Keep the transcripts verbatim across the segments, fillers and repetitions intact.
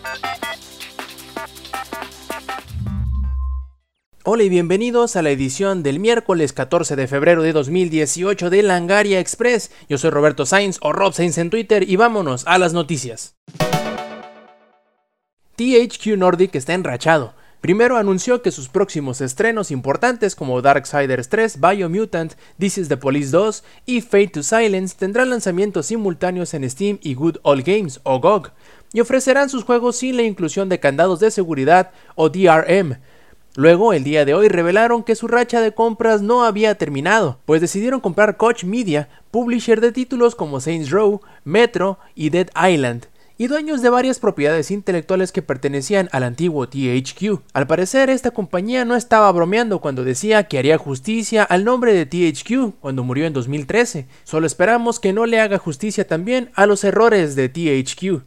Hola y bienvenidos a la edición del miércoles catorce de febrero de dos mil dieciocho de Langaria Express. Yo soy Roberto Sainz o Rob Sainz en Twitter y vámonos a las noticias. T H Q Nordic está enrachado. Primero anunció que sus próximos estrenos importantes como Darksiders tres, Biomutant, This is the Police dos y Fade to Silence tendrán lanzamientos simultáneos en Steam y Good Old Games o G O G y ofrecerán sus juegos sin la inclusión de candados de seguridad o D R M. Luego, el día de hoy revelaron que su racha de compras no había terminado, pues decidieron comprar Koch Media, publisher de títulos como Saints Row, Metro y Dead Island, y dueños de varias propiedades intelectuales que pertenecían al antiguo T H Q. Al parecer, esta compañía no estaba bromeando cuando decía que haría justicia al nombre de T H Q cuando murió en dos mil trece. Solo esperamos que no le haga justicia también a los errores de T H Q.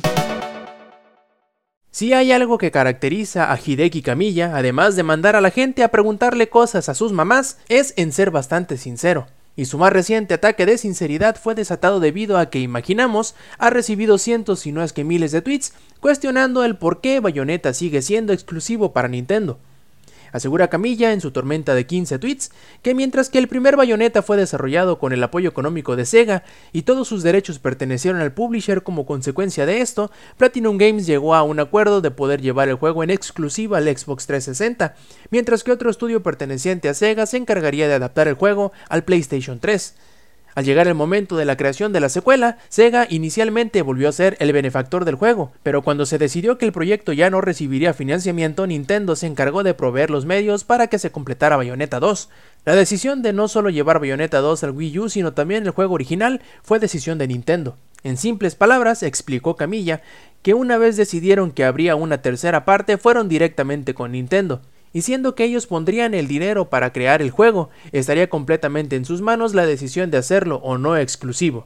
Si hay algo que caracteriza a Hideki Kamiya, además de mandar a la gente a preguntarle cosas a sus mamás, es en ser bastante sincero. Y su más reciente ataque de sinceridad fue desatado debido a que Imaginamos ha recibido cientos si no es que miles de tweets cuestionando el por qué Bayonetta sigue siendo exclusivo para Nintendo. Asegura Kamiya en su tormenta de quince tweets que mientras que el primer Bayonetta fue desarrollado con el apoyo económico de Sega y todos sus derechos pertenecieron al publisher como consecuencia de esto, Platinum Games llegó a un acuerdo de poder llevar el juego en exclusiva al Xbox trescientos sesenta, mientras que otro estudio perteneciente a Sega se encargaría de adaptar el juego al PlayStation tres. Al llegar el momento de la creación de la secuela, Sega inicialmente volvió a ser el benefactor del juego, pero cuando se decidió que el proyecto ya no recibiría financiamiento, Nintendo se encargó de proveer los medios para que se completara Bayonetta dos. La decisión de no solo llevar Bayonetta dos al Wii U, sino también el juego original, fue decisión de Nintendo. En simples palabras, explicó Kamiya, que una vez decidieron que habría una tercera parte, fueron directamente con Nintendo. Y siendo que ellos pondrían el dinero para crear el juego, estaría completamente en sus manos la decisión de hacerlo o no exclusivo.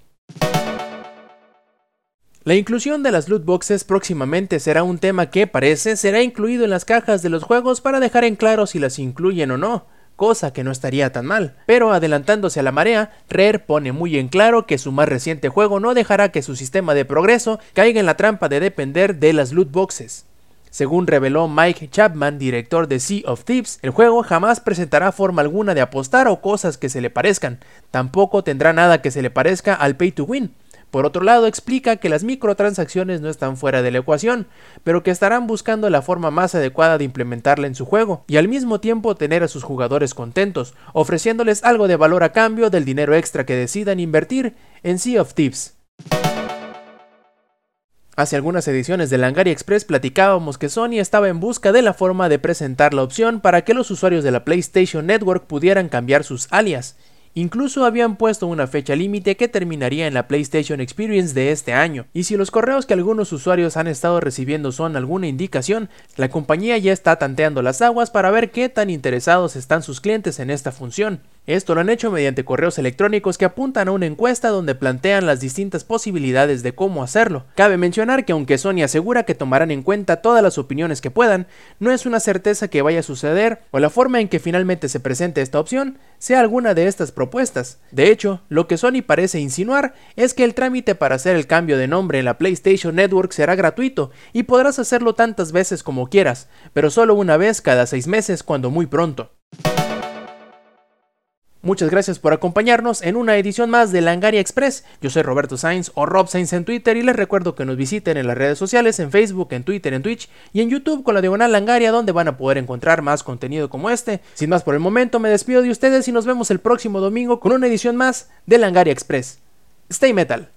La inclusión de las loot boxes próximamente será un tema que, parece, será incluido en las cajas de los juegos para dejar en claro si las incluyen o no, cosa que no estaría tan mal. Pero adelantándose a la marea, Rare pone muy en claro que su más reciente juego no dejará que su sistema de progreso caiga en la trampa de depender de las loot boxes. Según reveló Mike Chapman, director de Sea of Thieves, el juego jamás presentará forma alguna de apostar o cosas que se le parezcan, tampoco tendrá nada que se le parezca al pay to win. Por otro lado, explica que las microtransacciones no están fuera de la ecuación, pero que estarán buscando la forma más adecuada de implementarla en su juego, y al mismo tiempo tener a sus jugadores contentos, ofreciéndoles algo de valor a cambio del dinero extra que decidan invertir en Sea of Thieves. Hace algunas ediciones de Langaria Express platicábamos que Sony estaba en busca de la forma de presentar la opción para que los usuarios de la PlayStation Network pudieran cambiar sus alias. Incluso habían puesto una fecha límite que terminaría en la PlayStation Experience de este año, y si los correos que algunos usuarios han estado recibiendo son alguna indicación, la compañía ya está tanteando las aguas para ver qué tan interesados están sus clientes en esta función. Esto lo han hecho mediante correos electrónicos que apuntan a una encuesta donde plantean las distintas posibilidades de cómo hacerlo. Cabe mencionar que aunque Sony asegura que tomarán en cuenta todas las opiniones que puedan, no es una certeza que vaya a suceder o la forma en que finalmente se presente esta opción sea alguna de estas propuestas. De hecho, lo que Sony parece insinuar es que el trámite para hacer el cambio de nombre en la PlayStation Network será gratuito y podrás hacerlo tantas veces como quieras, pero solo una vez cada seis meses cuando muy pronto. Muchas gracias por acompañarnos en una edición más de Langaria Express. Yo soy Roberto Sainz o Rob Sainz en Twitter y les recuerdo que nos visiten en las redes sociales, en Facebook, en Twitter, en Twitch y en YouTube con la diagonal Langaria, donde van a poder encontrar más contenido como este. Sin más por el momento, me despido de ustedes y nos vemos el próximo domingo con una edición más de Langaria Express. Stay Metal.